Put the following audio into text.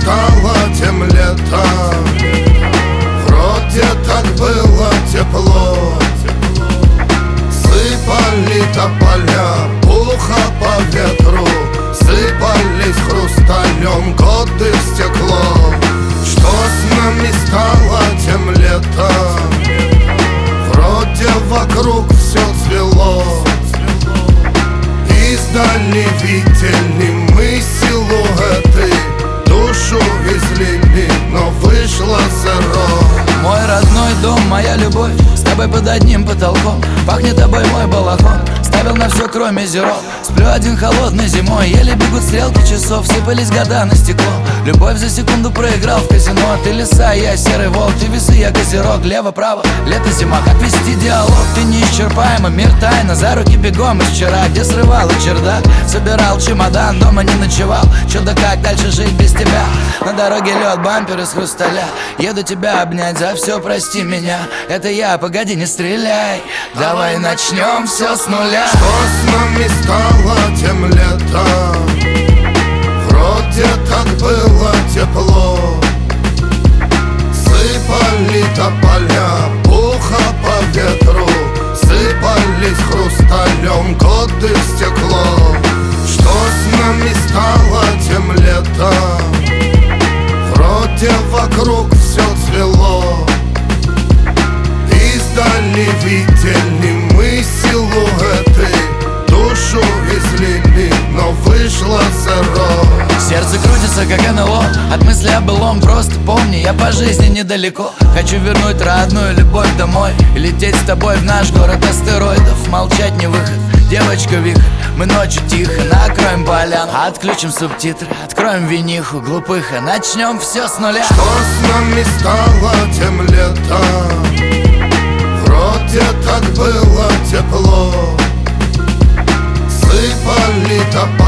стало, тем летом. Вроде так было тепло. Сыпали тополя, пуха по ветру. Сыпались хрусталем годы в стекло. Что с нами стало тем летом? Вроде вокруг все цвело. Издали видели мы силуэты. Душу излили, но вышло зеро. Мой родной дом, моя любовь, с тобой под одним потолком. Пахнет тобой мой балахон, ставил на все кроме зеро. Сплю один холодной зимой, еле бегут стрелки часов. Сыпались года на стекло. Любовь за секунду проиграл в казино. Ты лиса, я серый волк, ты весы, я козерог. Лево-право, лето-зима, как вести диалог? Ты неисчерпаемый, мир тайна. За руки бегом из вчера, где срывал и чердак. Собирал чемодан, дома не ночевал. Чё да как дальше жить без тебя? На дороге лед, бампер из хрусталя. Еду тебя обнять, за все прости меня. Это я, погоди, не стреляй. Давай начнем все с нуля. Что с нами стало тем летом? Вроде так было тепло. Сыпали тополя, пуха по ветру. Сыпались хрусталем годы в стекло. Что с нами стало тем летом? Вроде вокруг все цвело. Издали видели мы силуэты. Душу излили, но вышло зеро. Сердце крутится, как НЛО. От мысли о былом просто помни, я по жизни недалеко. Хочу вернуть родную любовь домой и лететь с тобой в наш город астероидов. Молчать не выход, девочка вихрь. Мы ночью тихо накроем поляну, отключим субтитры, откроем виниху глупыха. Начнем все с нуля. Что с нами стало тем летом? Вроде так было тепло. Сыпали тополя,